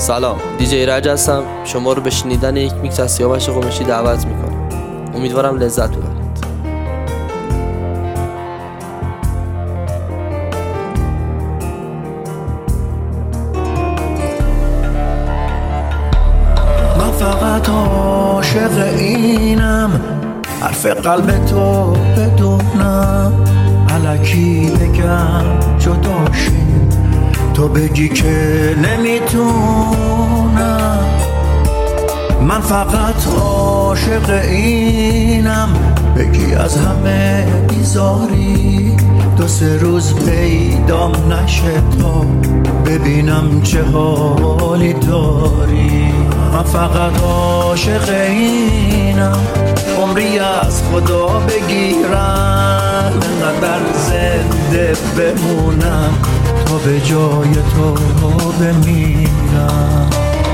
سلام، دیجی رج هستم. شما رو به شنیدن یک میکس از سیاوش قمیشی دعوت میکنم. امیدوارم لذت ببرید. من فقط عاشق اینم، حرف قلب تو بدونم، الکی بگم جداشیم، تو بگی که نمیتونم. من فقط عاشق اینم، بگی از همه بیزاری، 2-3 روز پیدام نشه تا ببینم چه حالی داری. من فقط عاشق اینم، عمری از خدا بگیرم، انقدر زنده بمونم تا به جای تو بمیرم.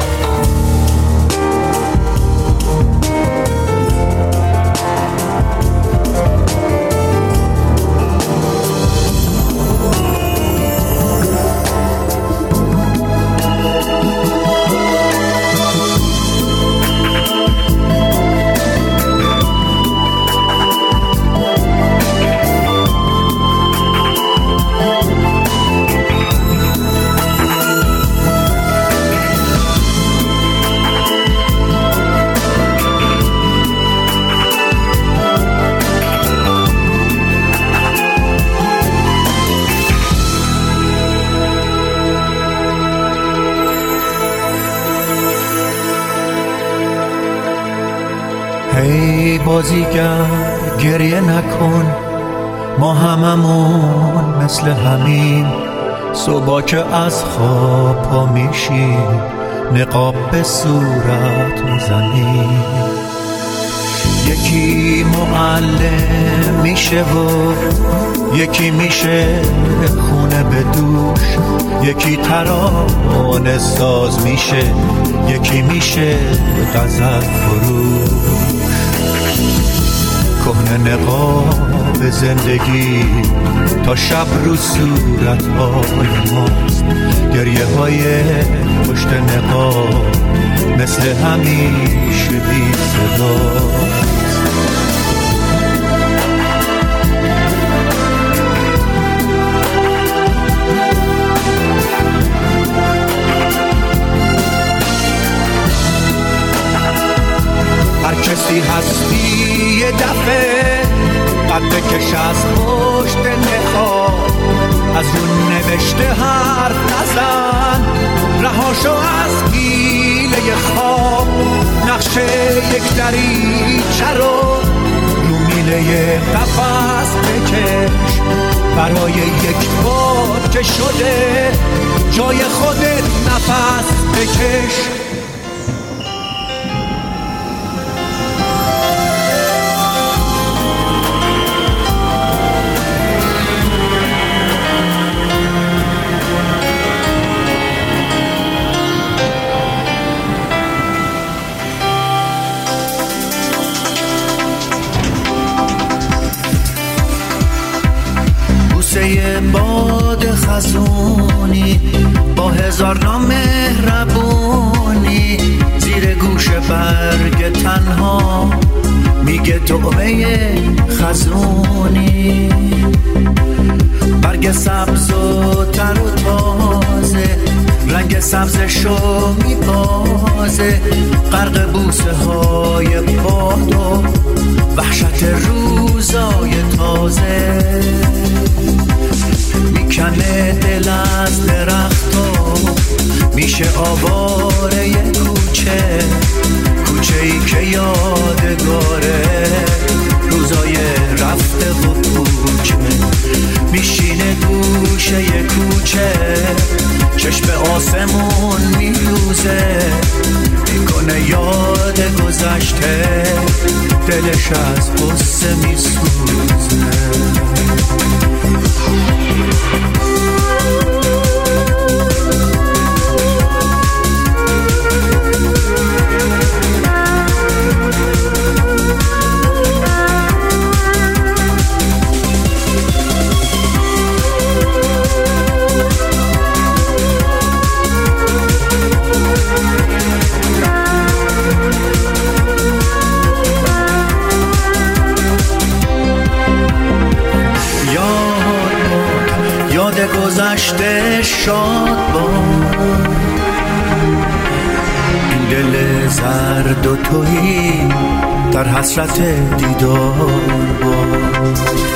هی بازیگر گریه نکن، ما هممون مثل همیم، صبح که از خواب پا میشیم، نقاب به صورت میزنیم. یکی معلم میشه و یکی میشه خونه به دوش، یکی ترانه ساز میشه، یکی میشه غزل فروش. کهنه نقاب زندگی تا شب رو صورت های ماست، گریه های پشت نقاب مثل همیشه بی صداست. هر کسی هستی یه دفعه قد بکش از پشت نقاب، از رو نوشته حرف نزن، رهاشو از گیله خواب. نقشه یک دریچه رو میله قفس بکش، برای یک بار که شده جای خودت نفس بکش. بوسه باد خزونی با 1000 نام مهربونی، زیر گوش برگ تنها میگه طعمه خزونی. برگ سبز و تر و تازه، رنگ سبزشو میبازه، غرق بوسه های باد و وحشت روزای تازه. میکنه دل از درختو، میشه آواره کوچه، کوچه‌ای که یادگاره روزای رفته و کوچه. میشینه گوشه کوچه، چشم آسمون میدوزه، میکنه یاد گذشته، دلش از قصه میسوزه. دشت شاد باد، این دل زرد و تویی در حسرت دیدار باد.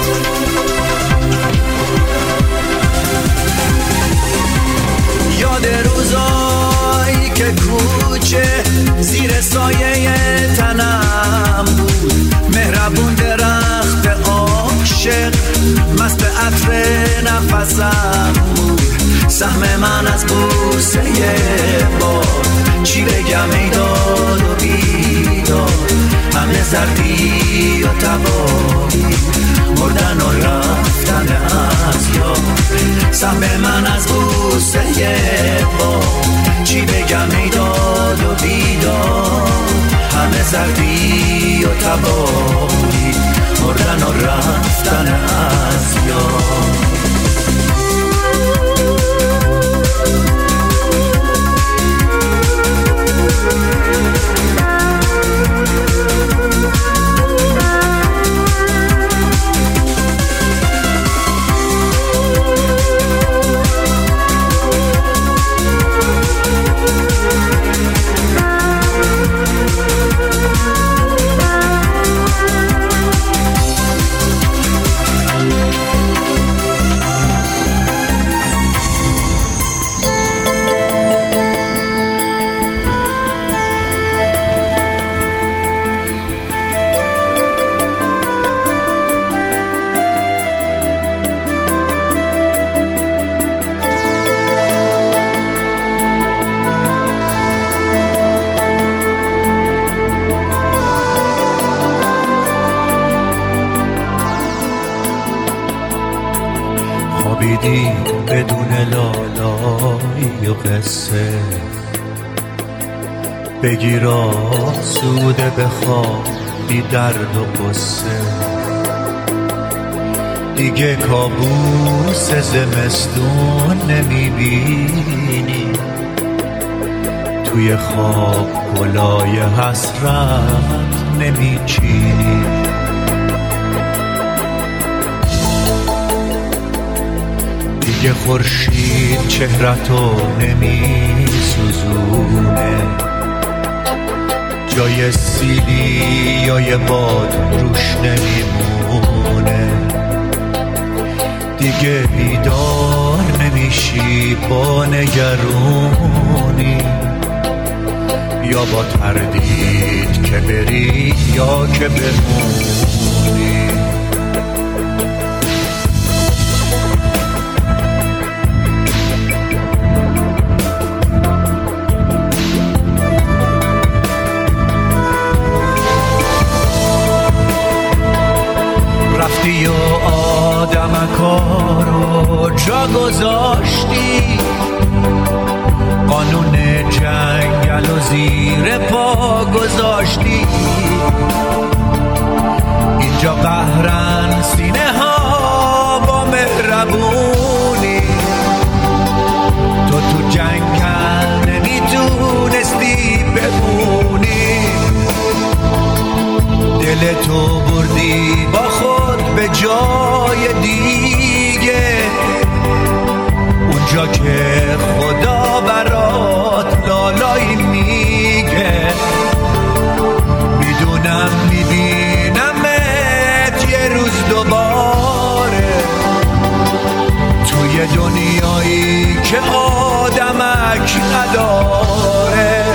یاد روزایی که کوچه زیر سایه تنم بود، مهربون درخت عاشق مست عطر نفسم بود. سهم من از بوسه باد، چی بگم ای داد و بیداد، همه زردی و تبایی، مردن و رفتن از یاد. سهم من از بوسه باد، چی بگم ای داد و بیداد، همه زردی و تبایی، مردن و رفتن از یاد. خوابیدی بدون لالایی و قصه، بگیر آسوده بخواب بی درد و قصه. دیگه کابوس زمستون نمیبینی، توی خواب گلای حسرت نمیچینی. دیگه خورشید چهرتو نمی سوزونه، جای سیلی یا یه باد روش نمیمونه. دیگه بیدار نمیشی با نگرونی، یا با تردید که بری یا که بمونی. رفتی و آدمکا رو جا گذاشتی، قانون جنگل و زیر پا گذاشتی. اینجا قهرن سینه ها با مهربونی، تو جنگل نمیتونستی بمونی. دل تو بردی با خود به جای دیگه، اونجا که خدا برات لالایی میگه. میدونم میبینمت یه روز دوباره، توی دنیایی که آدمک نداره.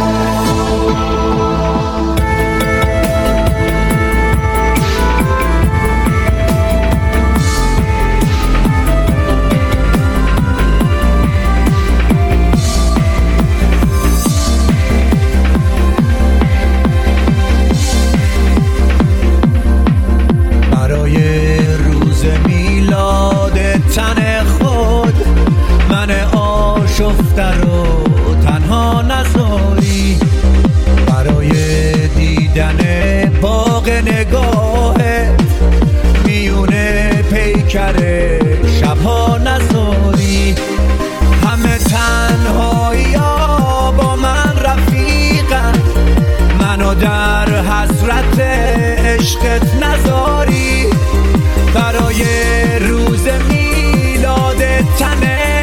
تن خود من آشفته رو تنها نذاری، برای دیدن باغ نگاهت میونه پیکر شبها نذاری. همه تنهایی ها با من رفیقن، منو در حسرت عشقت نذاری. برای روز میلاد تنه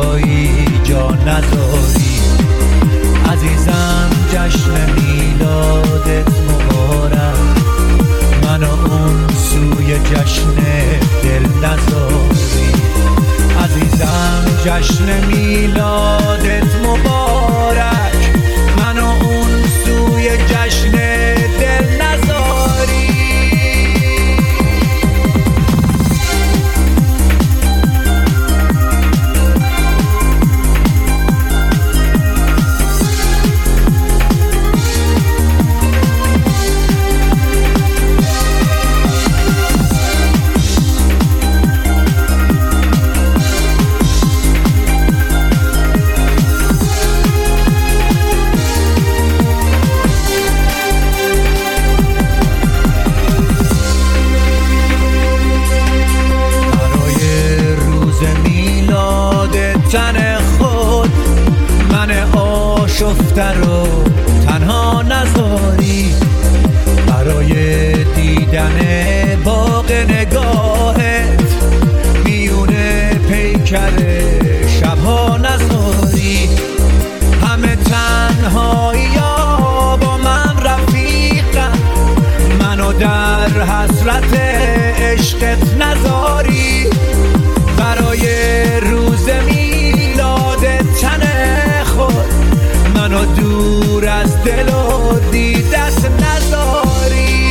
جایی جا نذاری. عزیزم جشن میلادت مبارک، منو اون سوی جشن دل نذاری. عزیزم جشن میلادت مبارک، منو اون سوی جشن دل نذاری. تن خود من آشفته رو تنها نذاری. برای دیدن باغ نگاهت میونه پیکر شبها نذاری. همه تنهایی‌ها با من رفیقن، منو در حسرت عشقت نذاری. برای روز تن خود منو دور از دل و دیدت نذاری.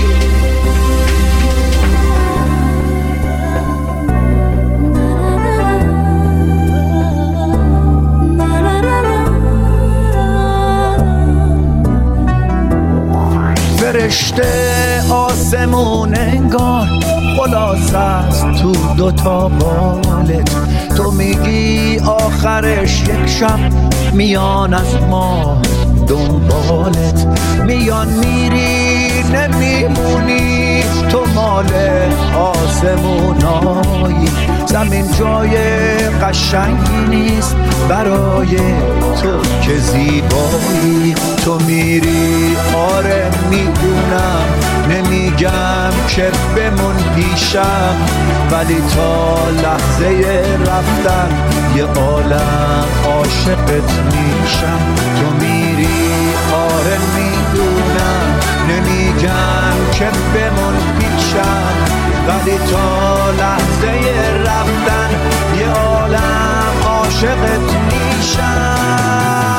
فرشته آسمون انگار خلاص است تو دوتا بالت. تو میگی آخرش یک شب میان از ما دنبالت میان، میری نمیمونی. تو مال آسمونایی، زمین جای قشنگی نیست برای تو که زیبایی. تو میری آره میدونم، نمیگم که بمون پیشم، ولی تا لحظه رفتن یه عالم عاشقت میشم. تو میری آره میدونم، نمیگم که بمون پیشم، ولی تا لحظه رفتن یه عالم عاشقت میشم.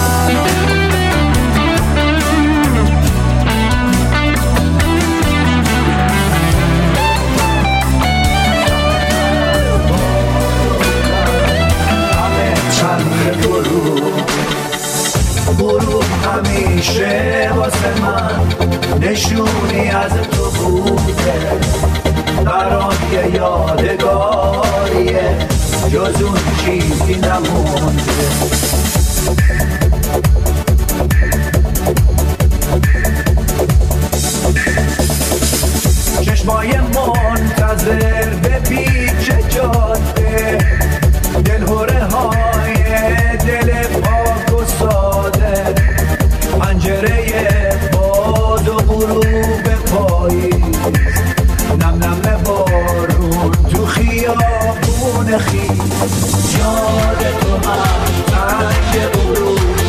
غروب همیشه واسه من نشونی از تو بوده، برام یه یادگاریه، جز اون چیزی نمونده. چشمای منتظر به پیچ جاده، دلهوره های دل پاک و ساده، پنجره باد و غروب پاییز، نم نم بارون تو خیابون خیز. یاد تو هم رنگ غروب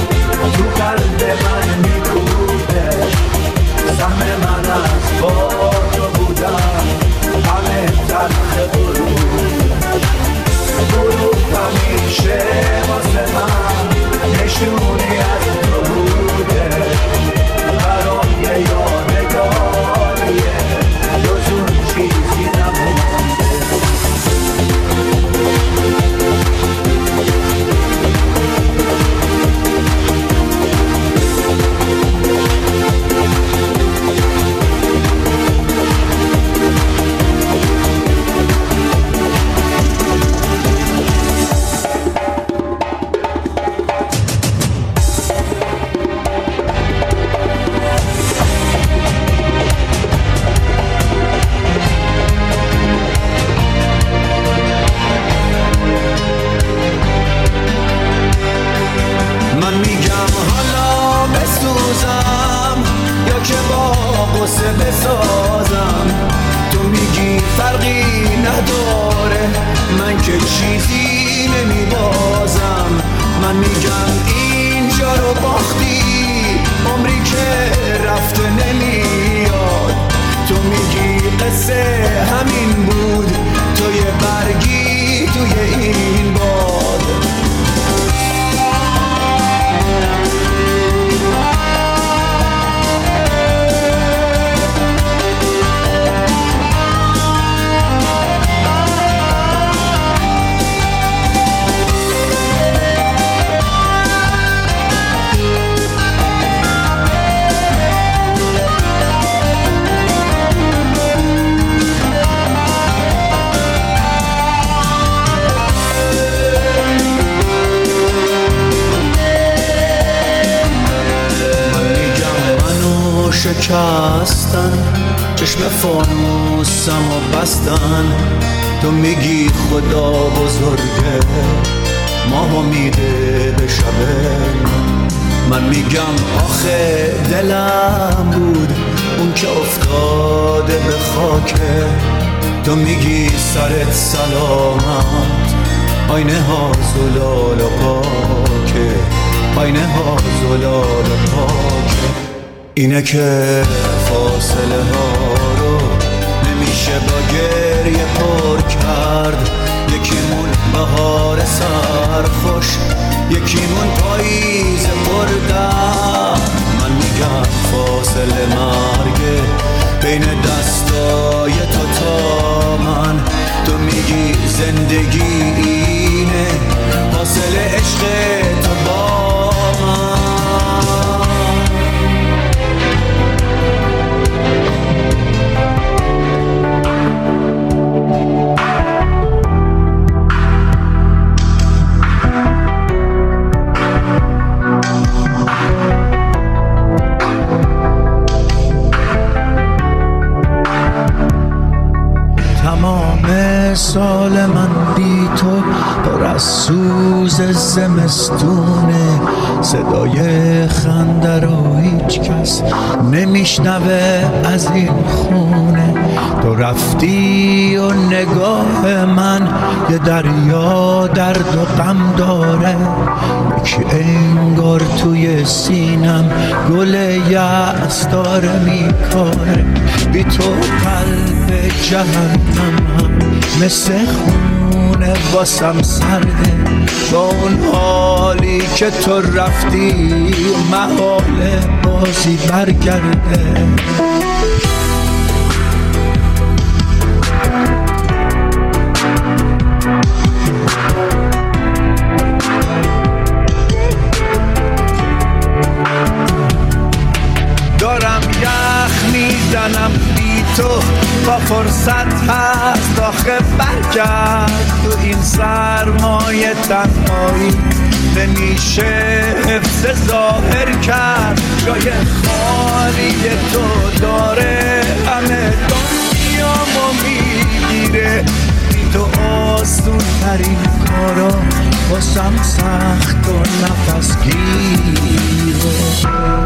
شکستن، چشم فانوسم و بستن. تو میگی خدا بزرگه، ماهو میده به شبه. من میگم آخه دلم بود اون که افتاده به خاکه. تو میگی سرت سلامت، آینه ها زلال و پاکه، آینه ها زلال و پاکه. اینه که فاصله ها رو نمیشه با گریه پر کرد. یکیمون بهار سرخوش، یکیمون پاییز پردم. من میگم فاصله مرگه بین دستای تو تا من. تو میگی زندگی اینه، حاصل عشق تو با من. تمام سال من بی تو پر از سوز زمستونه. صدای خنده رو هیچ کس نمیشنوه از این خونه. تو رفتی و نگاه من یه دریا درد و غم داره. یکی انگار توی سینم گل یأس داره میکاره. بی تو قلب جهنمم مثل خونه واسم سرده. با اون حالی که تو رفتی محاله بازی برگرده. دارم یخ میزنم بی تو، با فرصت هست آخه برگرد. تو این سرمایه تنهایی نمیشه حفظ ظاهر کرد. جای خالی تو داره همه دنیامو میگیره. بی تو آسون ترین کارا واسم سخت و نفس گیره.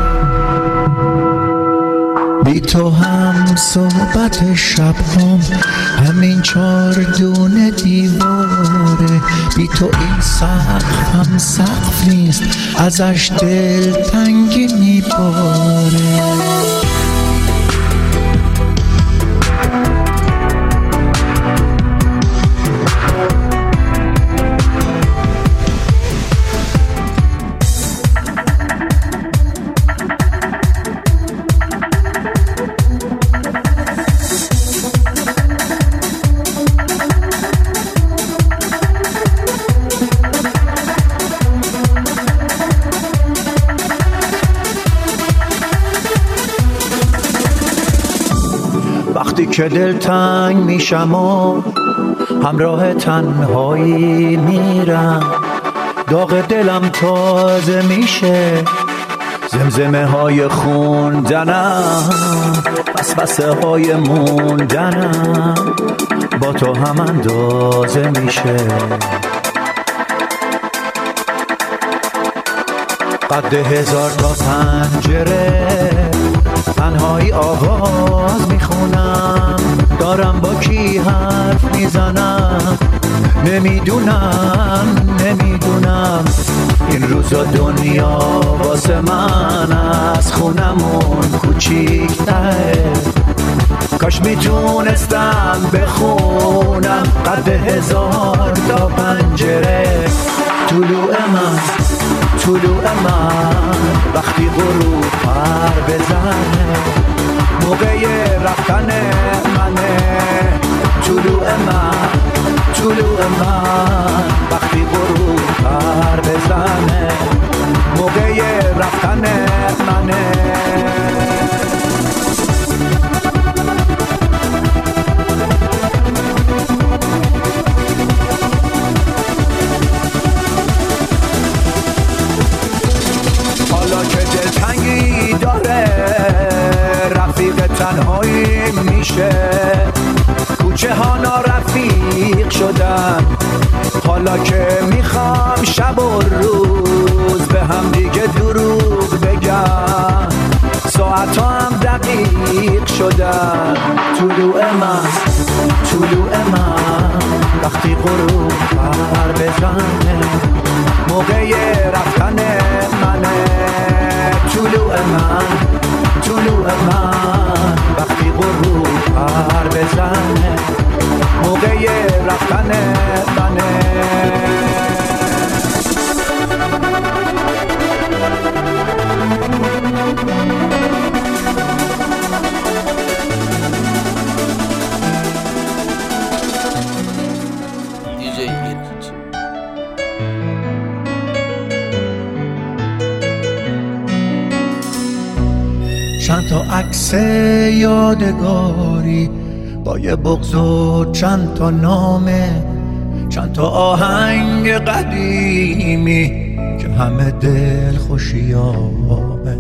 بی تو هم صحبت شب همین 4 دونه دیواره. بی تو این سقف هم سقف نیست، ازش دل تنگی میباره. وقتی که دلتنگ میشم و همراه تنهایی میرم، داغ دلم تازه میشه، زمزمه های خوندنم، وسوسه های موندنم با تو هم اندازه میشه. قد 1000 تا پنجره تنهایی آواز میخونم، دارم با کی حرف میزنم، نمیدونم این روزا دنیا واسه من از خونمون کوچیک‌تره. کاش میتونستم بخونم قد 1000 تا پنجره. طلوع من وقتی غروب پر بزنه، موقع رفتن منه. طلوع من وقتی غروب پر بزنه، موقع رفتن منه. حالا که دلتنگی داره تنهایی میشه، کوچه ها نارفیق شدن، حالا که میخوام شب و روز به هم دیگه دروغ بگم، ساعت هم دقیق شدن. طلوع من وقتی غروب پر بزنه، موقع رفتن منه. طلوع من وقتی غروب پر بزنه، موقع رفتن منه. چند تا عکس یادگاری با یه بغض و چند تا نامه، چند تا آهنگ قدیمی که همه دل خوشیامه،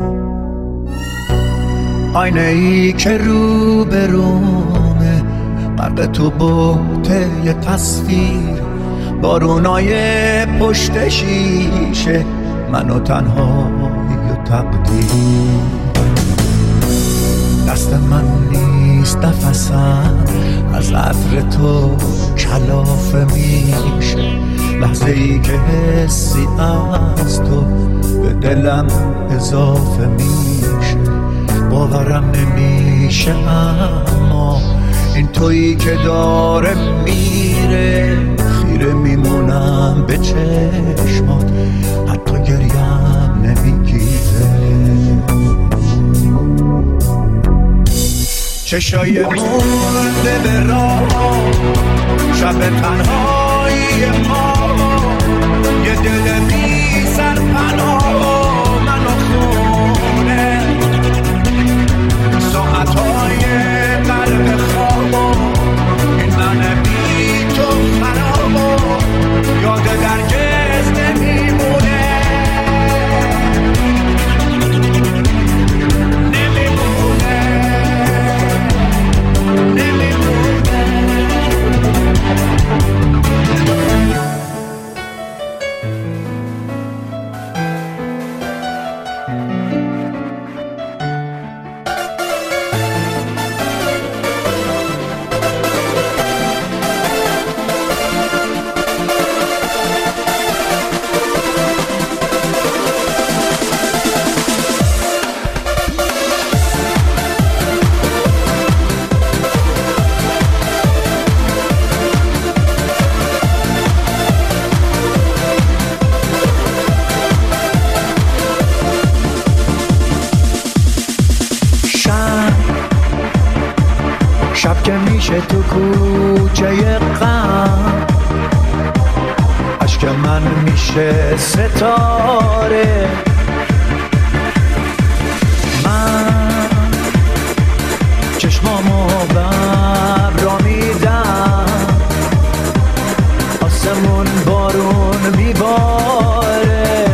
آینه ای که رو به رومه، غرق تو بوته یه تصویر، بارونای پشت شیشه، منو تنهایی و تقدیر. دست من نیست نفسم، از عطر تو کلافه میشه، لحظه ای که حسی از تو به دلم اضافه میشه. باورم نمیشه اما این تویی که داره میره، خیره میمونم به چشمات، حتی گریم نمیگیره. چشای مرده به راه، شب تنهایی ما، یه دل بی سرپناه منو خونه، ساعتهای قلب خوابو، این من بی تو خرابو، یاد درگز نمیمونه. شب که میشه تو کوچه غم، عشق من میشه ستاره، من چشمامو بر را میدم، آسمون بارون میباره،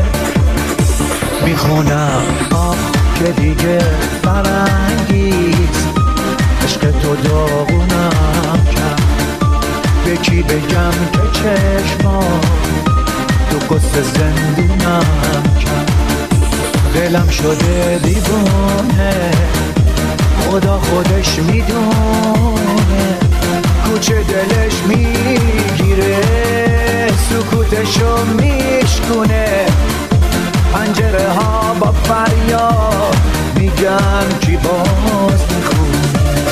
میخونم آه که دیگه فرنگیست، عشق تو داغونم کرد، به کی بگم که چشمام تو قصه زندونم کرد، دلم شده دیوونه، خدا خودش میدونه، کوچه دلش میگیره، سکوتشو میشکونه، پنجره ها با فریاد میگن کی باز میخونه.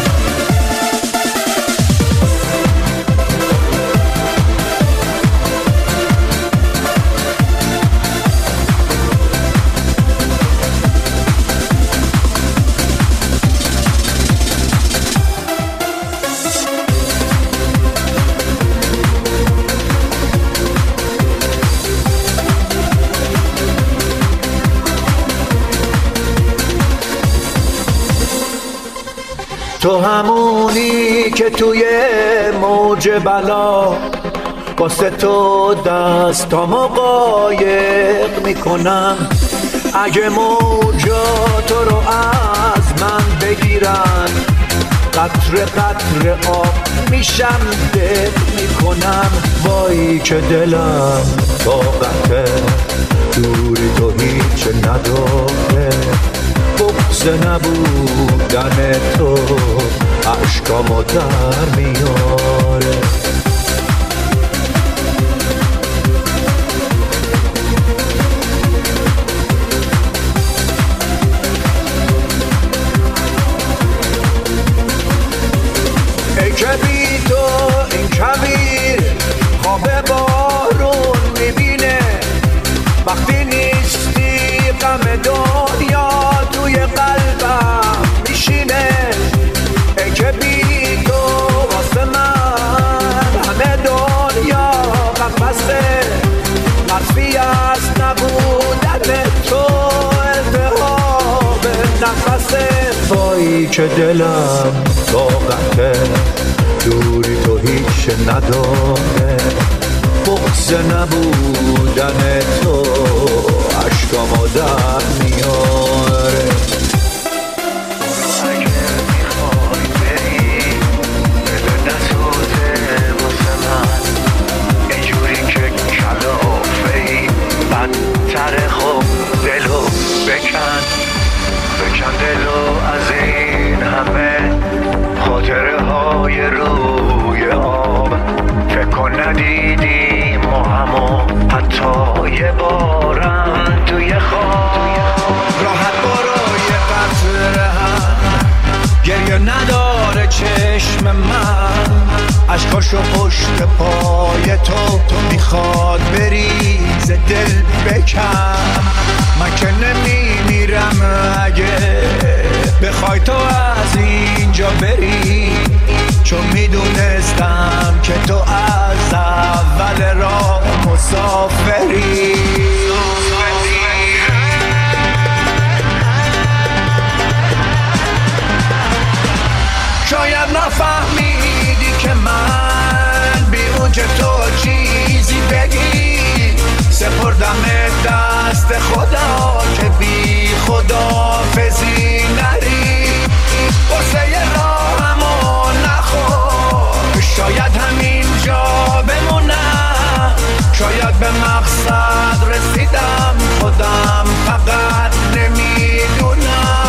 تو همونی که توی موج بلا واسه تو دستامو قایق میکنم، اگه موجا تو رو از من بگیرن قطره قطره آب میشم دل میکنم وای که دلم طاقت دوری تو هیچ نداره بغض نبودن تو عشقامو در میاره ای که بی تو این کویر خواب بارون میبینه وقتی نیستی غم دنیا توی قلبم میشینه ای که بی تو واسه من همه دنیا قفصه حرفی از نبودن تو التهاب نفسه وای که دلم طاقت دوری تو هیچ نداره بغض نبودن تو عشقامو در میاره اگه میخوای بری بده دستوته واسه من اینجوری که کلافه ای بدتر خوب دلو بکن دلو از این همه خاطره های روی آب فکر کن ندیدیم ما همو حتی یه بارم توی خواب راحت برای قطره هم گریه نداره چشم من عشقاشو پشت پای تو میخواد بریز دل بکن من که نمیمیرم اگه بخوای تو از اینجا بری چون میدونستم که تو از اول راه مسافری شاید نفهمیدی که من بی اون که تو چیزی بگی سپردم دست خدا که بی خداحافظی نری واسه راهمو نخور شاید همینجا بمونم شاید به مقصد رسیدم خودم فقط نمیدونم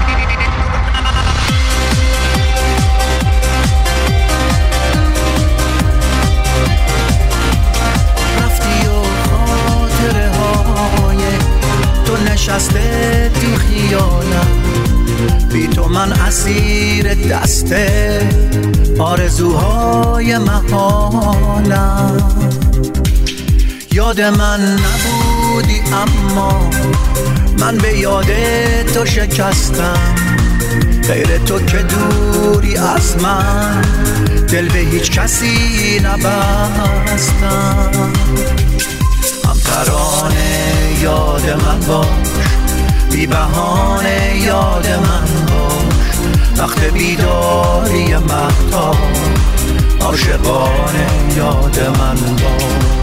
نشسته تو خیالم بی تو من اسیر دست آرزوهای محالم یاد من نبودی اما من به یاد تو شکستم غیر تو که دوری از من دل به هیچ کسی نبستم ترانه یاد من باش بی بهانه یاد من باش وقت بیداری مهتاب عاشقانه یاد من باش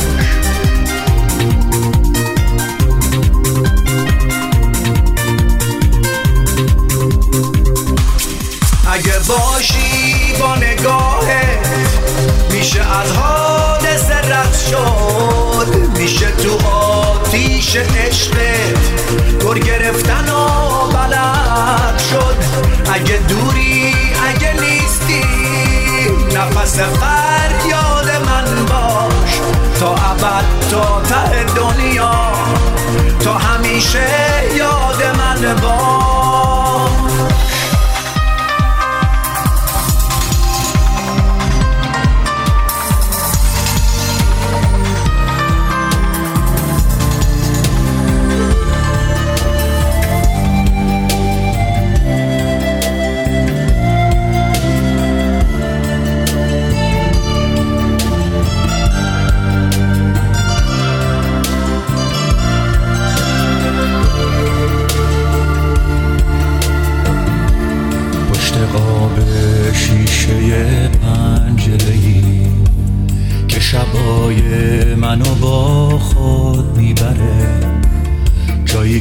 اگه باشی با نگاهت میشه از حادثه رد شد میشه تو آتیش عشقت گر گرفتن و بلد شد اگه دوری اگه نیستی نفس فریاد من باش تا ابد تا ته دنیا تا همیشه یاد من باش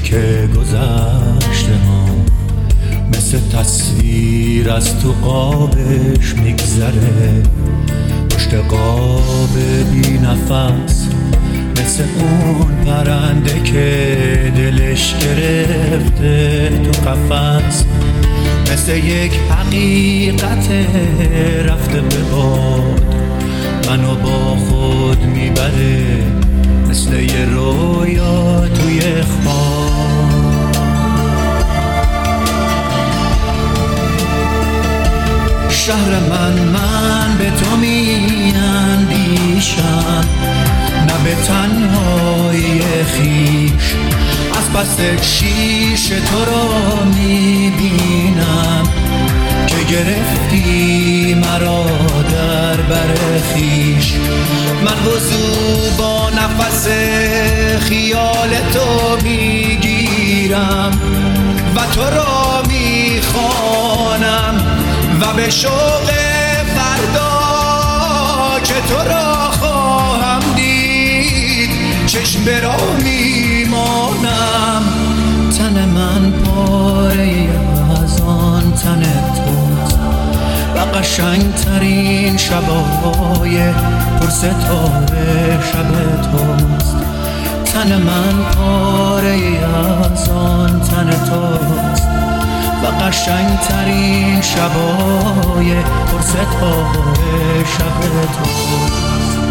که گذشته ها مثل تصویر از تو قابش میگذره، پشت قاب بی نفس مثل اون پرنده که دلش گرفته تو قفس، مثل یک حقیقت رفته به باد منو با خود میبره، مثل یه رویا توی خواب. شهر من به تو میاندیشم، نه به تنهایی خویش، از پس شیشه تو را میبینم که گرفتی مرا در بر خویش. من وضو با نفس خیال تو میگیرم و تو را میخوانم و به شوق فردا که تو را خواهم دید چشم به راه میمانم. تن من پاره از آن تن توست و قشنگترین شبای پرستاره شب توست. تن من پاره از آن تن توست و قشنگترین شبای پرستاره شب توست.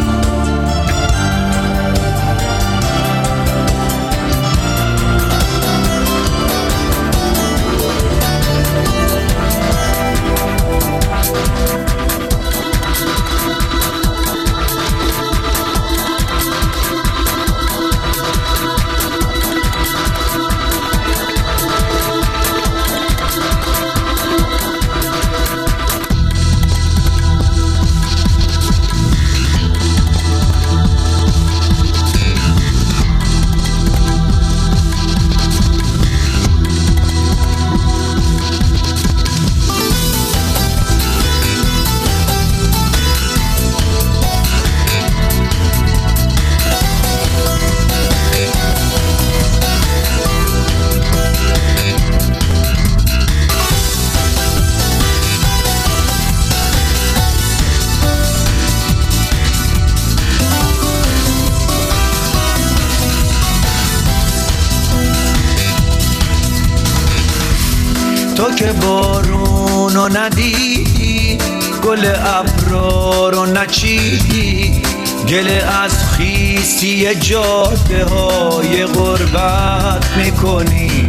تو که بارونو ندیدی، گل ابرا رو نچیدی، گله از خیسی جاده های غربت میکنی.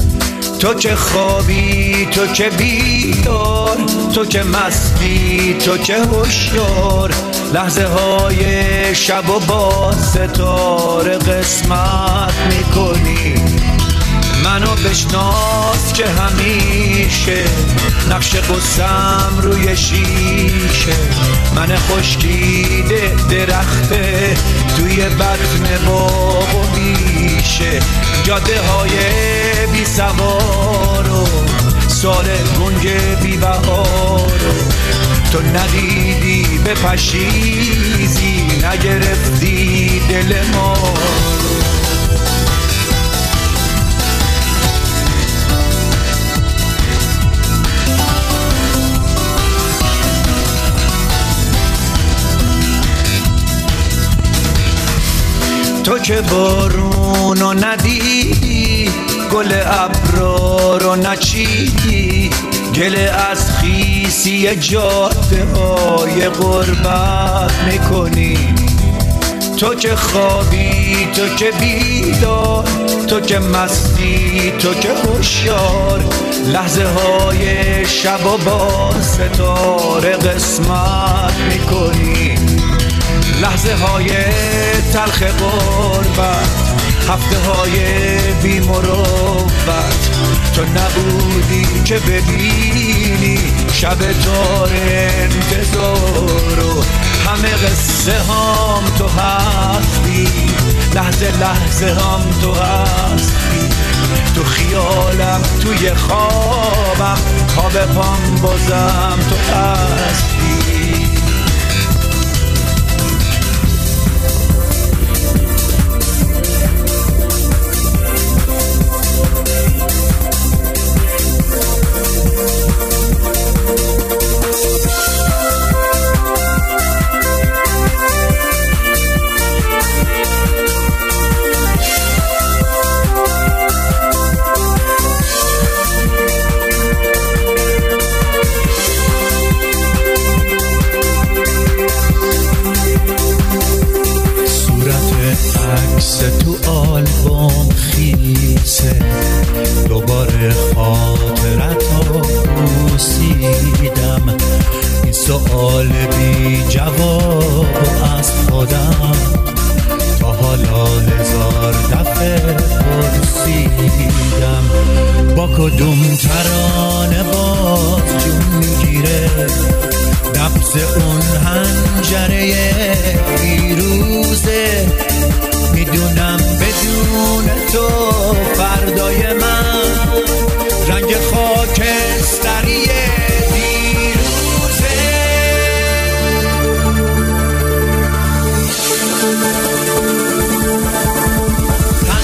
تو که خوابی، تو که بیدار، تو که مستی، تو که هوشیار، لحظه های شب و با ستاره قسمت میکنی. منو بشناس که همیشه نقش قصم روی شیشه، من خشکیده درخته توی بطن باغ و بیشه، جاده های بی سوار و سال گنگ بی بهار، تو ندیدی به پشیزی، نگرفتی دل ما. تو که بارونو ندیدی، گل ابرا رو نچیدی، گله از خیسی جاده های غربت میکنی. تو که خوابی، تو که بیدار، تو که مستی، تو که هوشیار، لحظه های شب و با ستاره قسمت میکنی. لحظه های تلخ غربت، هفته های بی مروت، تو نبودی که ببینی شب تار انتظار و همه قصه هم تو هستی، لحظه لحظه هم تو هستی، تو خیالم، توی خوابم، خواب پام بازم تو هستی.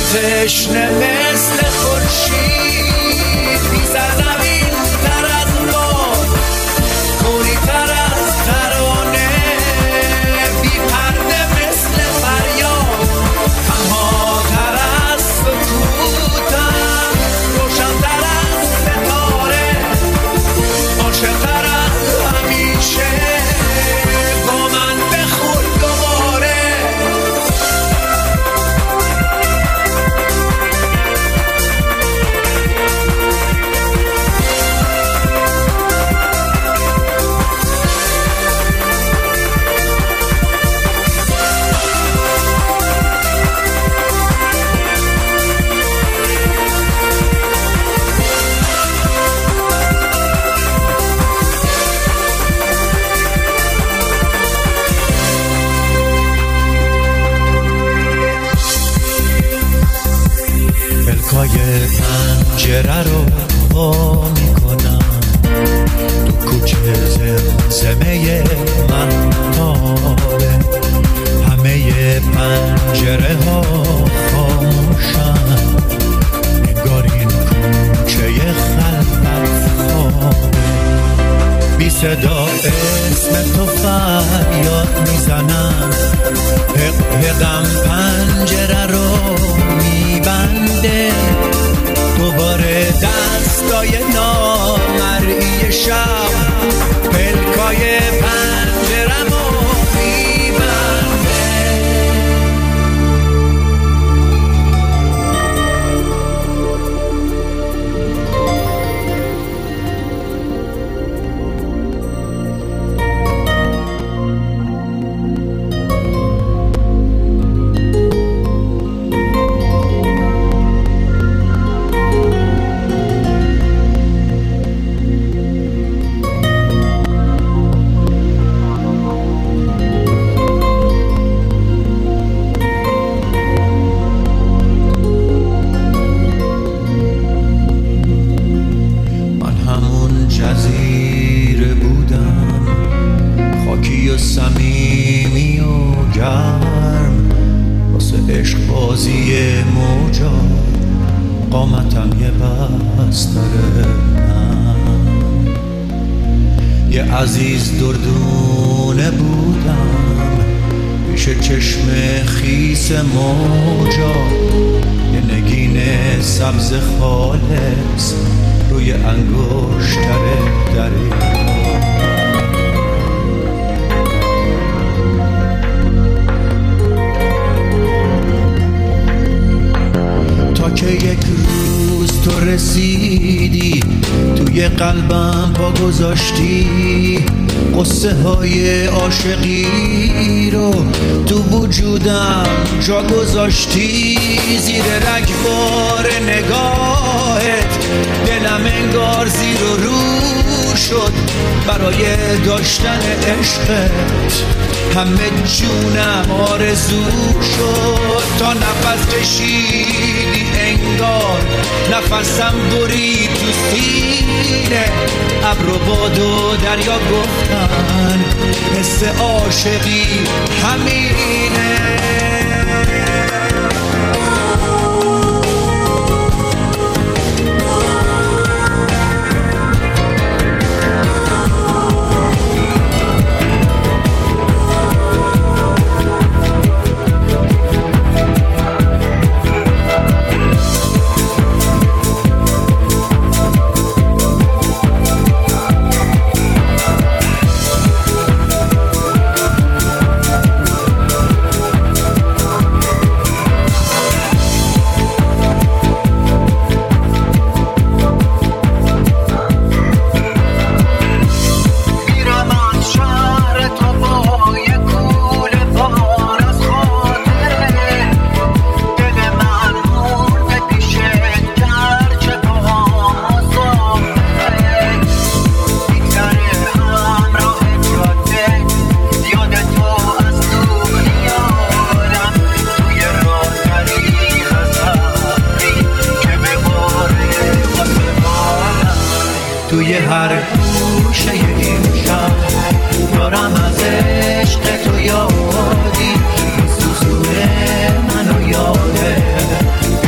تشنه مثل خورشید میزنم این تر از باد کوری تر از ترانه بی پرده مثل فریاد تنها تر از سکوتم روشن تر از ستاره عاشق تر از همیشه با من بخون دوباره پلکای پنجره رو وا میکنم تو کوچه زمزمه من حاله همه پنجره ها خاموشن انگار این کوچه خلوت خوابه بی صدا اسم تو فریاد میزنم حقم پنجره رو میبنده دوباره دستای نامرئی شب پلکای پنجره رو میبنده جزیره بودم خاکی و صمیمی و گرم واسه عشق بازی موجا قامتم یه بستره یه عزیز دردونه بودم پیش چشم خیس موجا یه نگین سبز خالص روی انگشتر دریا تا که یک روز تو رسیدی توی قلبم پا گذاشتی قصه های عاشقی رو تو وجودم جا گذاشتی زیر رگبار نگاهت دلم انگار زیر و رو شد برای داشتن عشقت همه جونم آرزو شد تا نفس کشیدی انگار نفسم برید تو سینه ابر و باد و دریا گفتن حس عاشقی همینه توی هر گوشه این شهر دارم از عشق تو یادی سوزونه منو یاده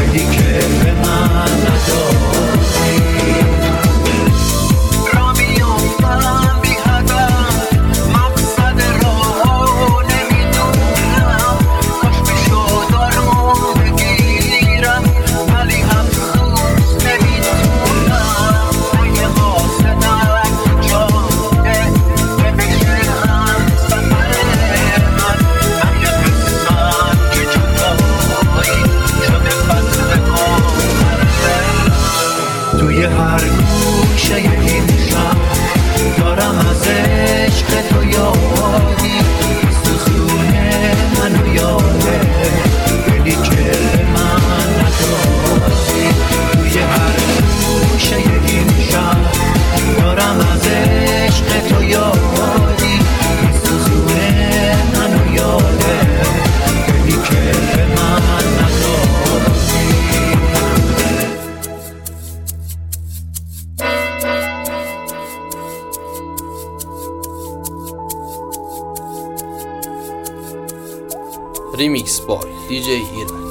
ریمیکس بای DJ ایرج.